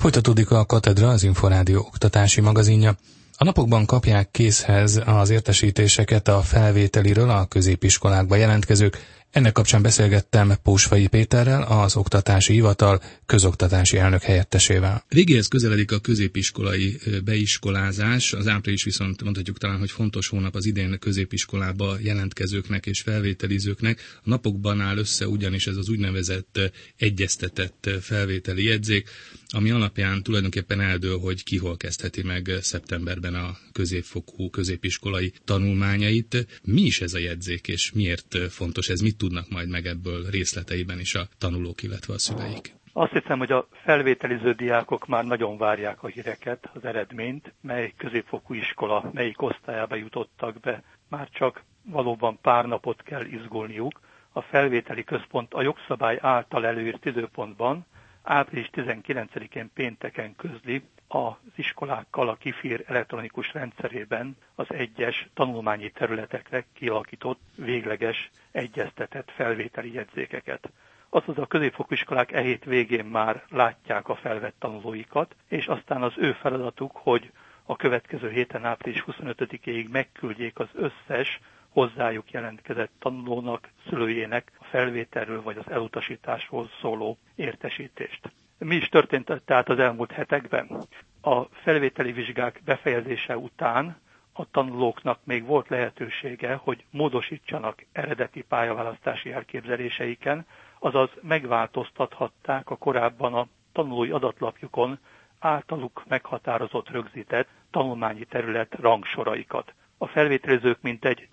Folytatódik a Katedra, az Inforádió oktatási magazinja. A napokban kapják készhez az értesítéseket a felvételiről a középiskolákba jelentkezők. Ennek kapcsán beszélgettem Pósfai Péterrel, az Oktatási Hivatal közoktatási elnök helyettesével. Végéhez közeledik a középiskolai beiskolázás, az április viszont mondhatjuk talán, hogy fontos hónap az idén középiskolába jelentkezőknek és felvételizőknek. A napokban áll össze ugyanis ez az úgynevezett egyeztetett felvételi jegyzék, ami alapján tulajdonképpen eldől, hogy ki hol kezdheti meg szeptemberben a középfokú középiskolai tanulmányait. Mi is ez a jegyzék, és miért fontos ez? Mit tudnak majd meg ebből részleteiben is a tanulók, illetve a szüleik? Azt hiszem, hogy a felvételiző diákok már nagyon várják a híreket, az eredményt, mely középfokú iskola, melyik osztályába jutottak be. Már csak valóban pár napot kell izgulniuk. A felvételi központ a jogszabály által előírt időpontban április 19-én pénteken közli az iskolákkal a KIFIR elektronikus rendszerében az egyes tanulmányi területekre kialakított végleges egyeztetett felvételi jegyzékeket. Azaz a középfokú iskolák hét végén már látják a felvett tanulóikat, és aztán az ő feladatuk, hogy a következő héten április 25-ig megküldjék az összes hozzájuk jelentkezett tanulónak, szülőjének a felvételről vagy az elutasításról szóló értesítést. Mi is történt tehát az elmúlt hetekben? A felvételi vizsgák befejezése után a tanulóknak még volt lehetősége, hogy módosítsanak eredeti pályaválasztási elképzeléseiken, azaz megváltoztathatták a korábban a tanulói adatlapjukon általuk meghatározott rögzített tanulmányi terület rangsoraikat. A felvételizők mintegy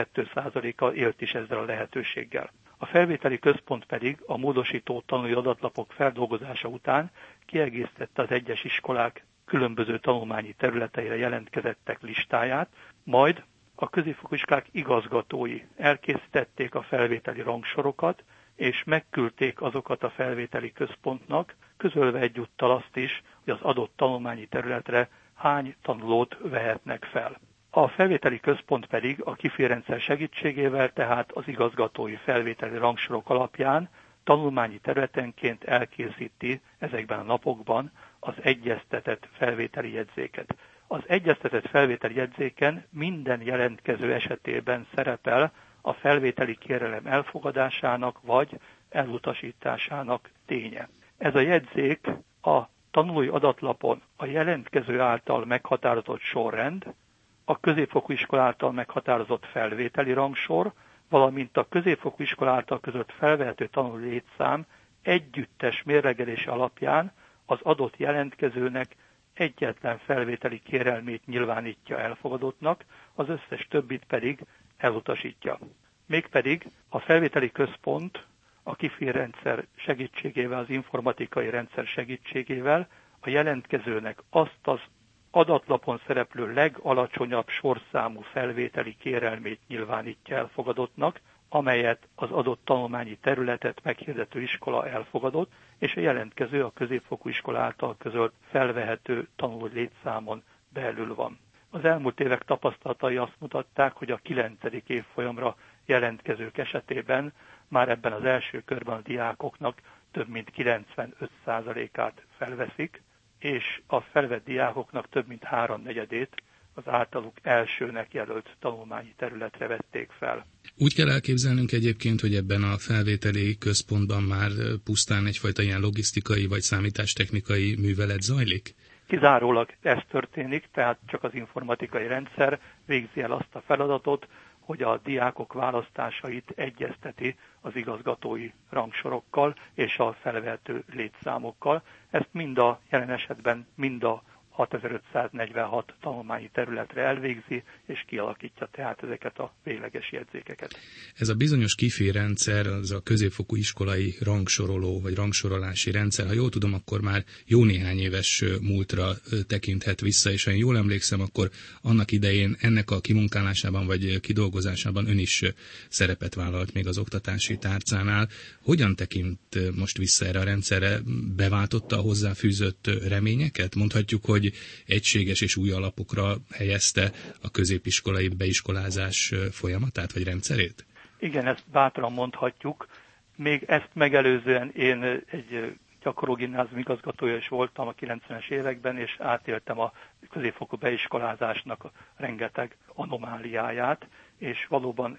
12%-a élt is ezzel a lehetőséggel. A felvételi központ pedig a módosító tanulói adatlapok feldolgozása után kiegészítette az egyes iskolák különböző tanulmányi területeire jelentkezettek listáját, majd a középfokú iskolák igazgatói elkészítették a felvételi rangsorokat, és megküldték azokat a felvételi központnak, közölve egyúttal azt is, hogy az adott tanulmányi területre hány tanulót vehetnek fel. A felvételi központ pedig a KIFIR rendszer segítségével, tehát az igazgatói felvételi rangsorok alapján tanulmányi területenként elkészíti ezekben a napokban az egyeztetett felvételi jegyzéket. Az egyeztetett felvételi jegyzéken minden jelentkező esetében szerepel a felvételi kérelem elfogadásának vagy elutasításának ténye. Ez a jegyzék a tanulói adatlapon a jelentkező által meghatározott sorrend, a középfokú iskola által meghatározott felvételi rangsor, valamint a középfokú iskola által között felvehető tanuló létszám együttes mérlegelése alapján az adott jelentkezőnek egyetlen felvételi kérelmét nyilvánítja elfogadottnak, az összes többit pedig elutasítja. Mégpedig a felvételi központ a KIFIR rendszer segítségével, az informatikai rendszer segítségével a jelentkezőnek azt az adatlapon szereplő legalacsonyabb sorszámú felvételi kérelmét nyilvánítja elfogadottnak, amelyet az adott tanulmányi területet meghirdető iskola elfogadott, és a jelentkező a középfokú iskola által közölt felvehető tanuló létszámon belül van. Az elmúlt évek tapasztalatai azt mutatták, hogy a 9. évfolyamra jelentkezők esetében már ebben az első körben a diákoknak több mint 95%-át felveszik, és a felvett diákoknak több mint 3/4 az általuk elsőnek jelölt tanulmányi területre vették fel. Úgy kell elképzelnünk egyébként, hogy ebben a felvételi központban már pusztán egyfajta ilyen logisztikai vagy számítástechnikai művelet zajlik? Kizárólag ez történik, tehát csak az informatikai rendszer végzi el azt a feladatot, hogy a diákok választásait egyezteti az igazgatói rangsorokkal és a felvehető létszámokkal. Ezt mind a jelen esetben mind a 6546 tanulmányi területre elvégzi, és kialakítja tehát ezeket a végleges jegyzékeket. Ez a bizonyos KIFIR rendszer, az a középfokú iskolai rangsoroló vagy rangsorolási rendszer, ha jól tudom, akkor már jó néhány éves múltra tekinthet vissza, és ha én jól emlékszem, akkor annak idején ennek a kimunkálásában vagy kidolgozásában ön is szerepet vállalt még az oktatási tárcánál. Hogyan tekint most vissza erre a rendszerre? Beváltotta a hozzáfűzött reményeket? Mondhatjuk, hogy egységes és új alapokra helyezte a középiskolai beiskolázás folyamatát vagy rendszerét? Igen, ezt bátran mondhatjuk. Még ezt megelőzően én egy gyakorló gimnázium igazgatója is voltam a 90-es években, és átéltem a középfokú beiskolázásnak a rengeteg anomáliáját, és valóban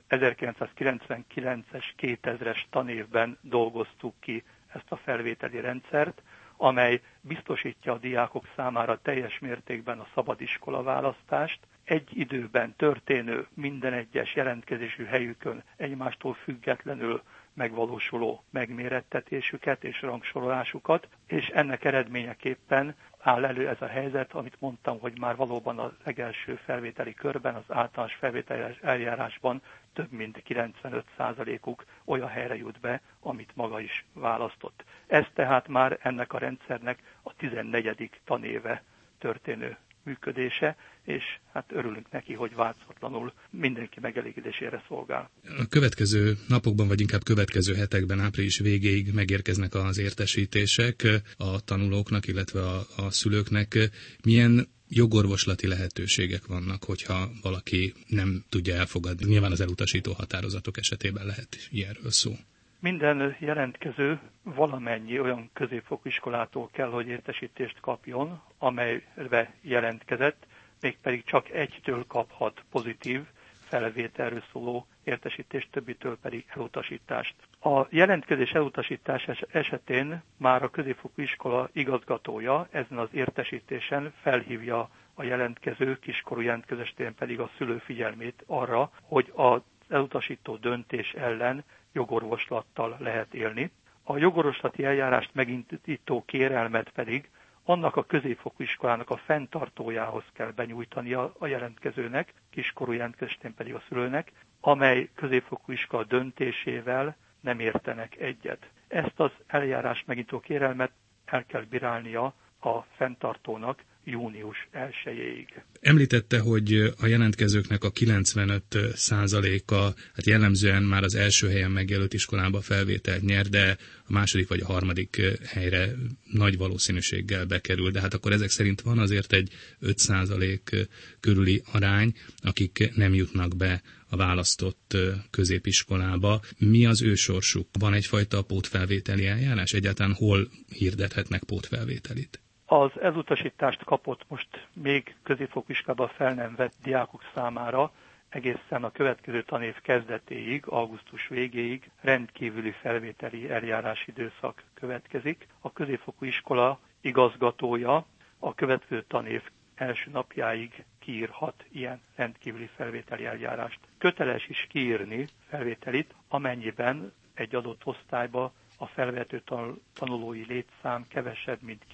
1999-es, 2000-es tanévben dolgoztuk ki ezt a felvételi rendszert, amely biztosítja a diákok számára teljes mértékben a szabadiskola választást, egy időben történő minden egyes jelentkezésű helyükön egymástól függetlenül megvalósuló megmérettetésüket és rangsorolásukat, és ennek eredményeképpen áll elő ez a helyzet, amit mondtam, hogy már valóban a legelső felvételi körben, az általános felvételi eljárásban több mint 95%-uk olyan helyre jut be, amit maga is választott. Ez tehát már ennek a rendszernek a 14. tanéve történő működése, és hát örülünk neki, hogy változatlanul mindenki megelégedésére szolgál. A következő napokban, vagy inkább következő hetekben, április végéig megérkeznek az értesítések a tanulóknak, illetve a szülőknek. Milyen jogorvoslati lehetőségek vannak, hogyha valaki nem tudja elfogadni? Nyilván az elutasító határozatok esetében lehet ilyenről szó. Minden jelentkező valamennyi olyan középfokú iskolától kell, hogy értesítést kapjon, amelybe jelentkezett, mégpedig csak egytől kaphat pozitív felvételről szóló értesítést, többitől pedig elutasítást. A jelentkezés elutasítás esetén már a középfokú iskola igazgatója ezen az értesítésen felhívja a jelentkező, kiskorú jelentkező esetén pedig a szülő figyelmét arra, hogy az elutasító döntés ellen jogorvoslattal lehet élni. A jogorvoslati eljárást megindító kérelmet pedig annak a középfokú iskolának a fenntartójához kell benyújtania a jelentkezőnek, kiskorú jelentkezőn pedig a szülőnek, amely középfokú iskola döntésével nem értenek egyet. Ezt az eljárást megindító kérelmet el kell bírálnia a fenntartónak június 1-ig. Említette, hogy a jelentkezőknek a 95%-a hát jellemzően már az első helyen megjelölt iskolába felvételt nyer, de a második vagy a harmadik helyre nagy valószínűséggel bekerül. De hát akkor ezek szerint van azért egy 5% körüli arány, akik nem jutnak be a választott középiskolába. Mi az ő sorsuk? Van egyfajta pótfelvételi eljárás? Egyáltalán hol hirdethetnek pótfelvételit? Az elutasítást kapott most még középfokú iskolában fel nem vett diákok számára egészen a következő tanév kezdetéig, augusztus végéig rendkívüli felvételi eljárási időszak következik. A középfokú iskola igazgatója a következő tanév első napjáig kiírhat ilyen rendkívüli felvételi eljárást. Köteles is kiírni felvételit, amennyiben egy adott osztályba a felvehető tanulói létszám kevesebb, mint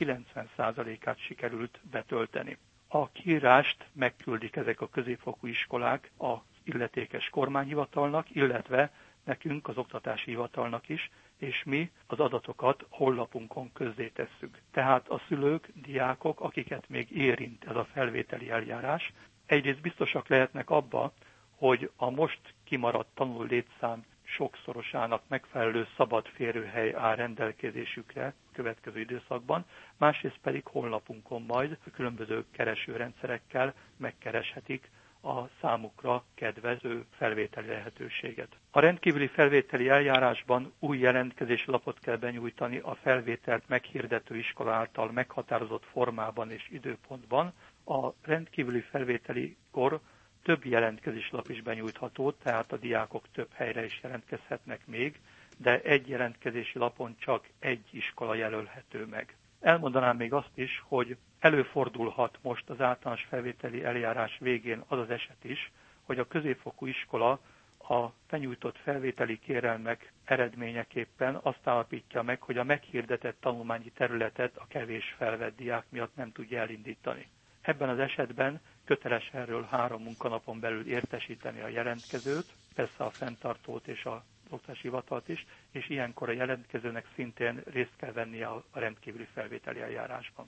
90%-át sikerült betölteni. A kiírást megküldik ezek a középfokú iskolák az illetékes kormányhivatalnak, illetve nekünk, az oktatási hivatalnak is, és mi az adatokat honlapunkon közzétesszük. Tehát a szülők, diákok, akiket még érint ez a felvételi eljárás, egyrészt biztosak lehetnek abba, hogy a most kimaradt tanuló létszám sokszorosának megfelelő szabad férőhely áll rendelkezésükre a következő időszakban, másrészt pedig honlapunkon majd különböző keresőrendszerekkel megkereshetik a számukra kedvező felvételi lehetőséget. A rendkívüli felvételi eljárásban új jelentkezési lapot kell benyújtani a felvételt meghirdető iskola által meghatározott formában és időpontban. A rendkívüli felvételikor több jelentkezési lap is benyújtható, tehát a diákok több helyre is jelentkezhetnek még, de egy jelentkezési lapon csak egy iskola jelölhető meg. Elmondanám még azt is, hogy előfordulhat most az általános felvételi eljárás végén az az eset is, hogy a középfokú iskola a benyújtott felvételi kérelmek eredményeképpen azt állapítja meg, hogy a meghirdetett tanulmányi területet a kevés felvett diák miatt nem tudja elindítani. Ebben az esetben köteles erről 3 munkanapon belül értesíteni a jelentkezőt, persze a fenntartót és a oktatási hivatalt is, és ilyenkor a jelentkezőnek szintén részt kell vennie a rendkívüli felvételi eljárásban.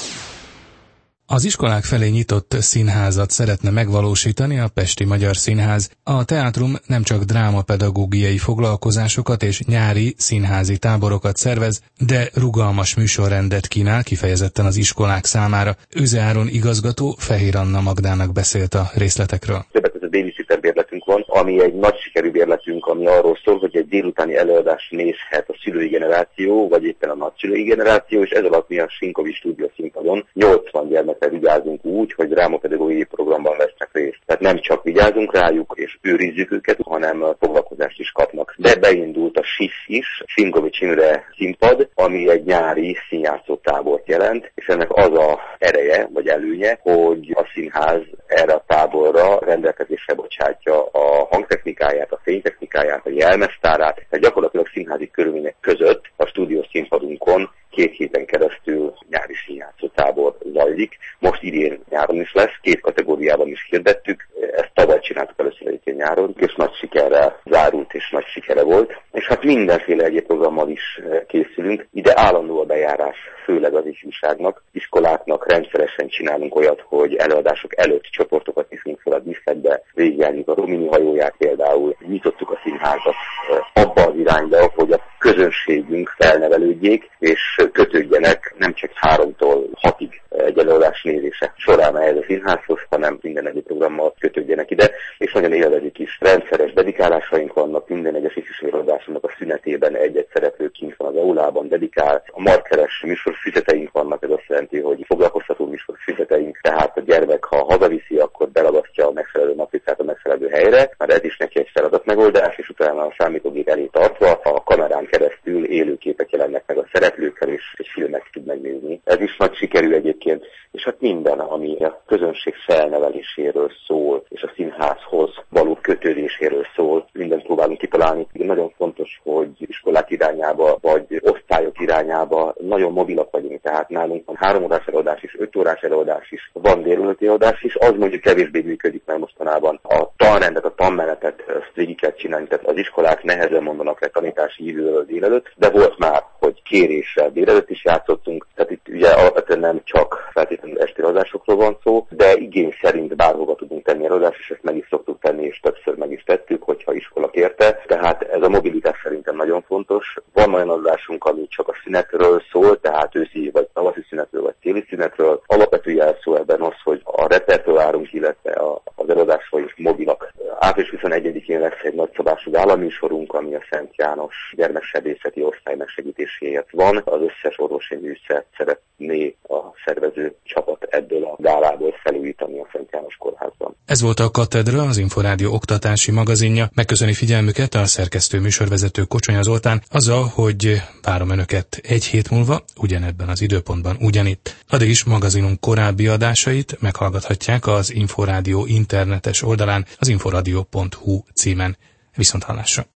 Az iskolák felé nyitott színházat szeretne megvalósítani a Pesti Magyar Színház. A teátrum nem csak drámapedagógiai foglalkozásokat és nyári színházi táborokat szervez, de rugalmas műsorrendet kínál kifejezetten az iskolák számára. Őze Áron igazgató Fehér Anna Magdának beszélt a részletekről. Többek között babysitter bérletünk van, ami egy nagy sikerű bérletünk, ami arról szól, hogy egy délutáni előadást nézhet a szülői generáció, vagy éppen a nagyszülői generáció, és ez alatt mi a Sinkovi stúdió színpadon 80 gyermekre vigyázunk úgy, hogy drámapedagógiai programban vesznek részt. Tehát nem csak vigyázunk rájuk és őrizzük őket, hanem foglalkozást is kapnak. De beindult a SIS is, Sinkovics Imre színpad, ami egy nyári színjátszó tábort jelent, és ennek az a ereje, vagy előnye, hogy a színház erre a táborra rendelkezésre bocsátja a hangtechnikáját, a fénytechnikáját, a jelmeztárát, tehát gyakorlatilag színházi körülmények között a stúdiós színpadunkon 2 héten keresztül nyári színjátszó tábor zajlik. Most idén nyáron is lesz, 2 kategóriában is hirdettük, ezt tavaly csináltuk először egyébként nyáron, és nagy sikerrel zárult és nagy sikere volt. És hát mindenféle egyéb programmal is készülünk. Ide állandó a bejárás, főleg az ifjúságnak. Iskoláknak rendszeresen csinálunk olyat, hogy előadások előtt csoportokat viszünk fel a díszletbe, végigjárjuk a Romini hajóját például, nyitottuk a színházat abba az irányba, hogy a közönségünk felnevelődjék, és kötődjenek nem csak 3-tól 6-ig egy előadás nézése során ehhez a színházhoz, hanem minden egyéb programmal kötődjenek ide, és nagyon élvezik is. Rendszeres dedikálásaink vannak, minden egyes ifjúsági előadásunknak a szünetében egy-egy szereplő kint van az aulában, dedikált. A markeres műsorfüzeteink vannak, ez azt jelenti, hogy foglalkoztató műsorfüzeteink, tehát a gyermek, ha hazaviszi, akkor belagasztja a megfelelő matricát a megfelelő helyre, mert ez is neki egy feladatmegoldás, és utána a számítógép elé tartva a kamerán keresztül élőképek jelennek meg a szereplőkkel, és egy filmet tud megnézni. Ez is nagy sikerű egyébként, és hát minden, ami a közönség felneveléséről szól, és a színházhoz való kötődéséről szól, mindent próbálunk kitalálni. Nagyon fontos, hogy iskolák irányába, vagy osztályok irányába nagyon mobilak vagyunk, tehát nálunk van 3 órás előadás is, 5 órás előadás is, van délelőtti előadás is, az mondjuk kevésbé működik, mert mostanában a tanrendet, a tanmenetet ezt végig kell csinálni, tehát az iskolák nehezen mondanak le tanítási időről délelőtt, de volt már, hogy kéréssel délelőtt is játszottunk, tehát itt ugye alapvetően nem csak feltétlenül esti előadásokról van szó, de igény szerint bárhova tudunk tenni előadást, és ezt meg is szoktuk tenni, és többször meg is tettük, hogyha iskola kérte. Tehát ez a mobilitás szerintem nagyon fontos. Van olyan előadásunk, ami csak a szünetről szól, tehát őszi vagy tavaszi szünetről, vagy téli szünetről. Alapvető jelszó ebben az, hogy a repertoárunk, illetve az előadásról is mobilak. Április 21-én lesz egy nagyszabású gálaműsorunk, ami a Szent János gyermeksebészeti osztály megsegítéséért van. Az összes orvosi műszert szeretné a szervező csapat ebből a gálából felújítani a Szent János kórházban. Ez volt a Katedra, az Inforádió oktatási magazinja. Megköszöni figyelmüket a szerkesztő műsorvezető Kocsonya Zoltán azzal, hogy várom önöket 1 hét múlva, ugyanebben az időpontban ugyanitt. Addig is magazinunk korábbi adásait meghallgathatják az Inforádió internetes oldalán, az inforadio.hu címen. Viszonthallásra!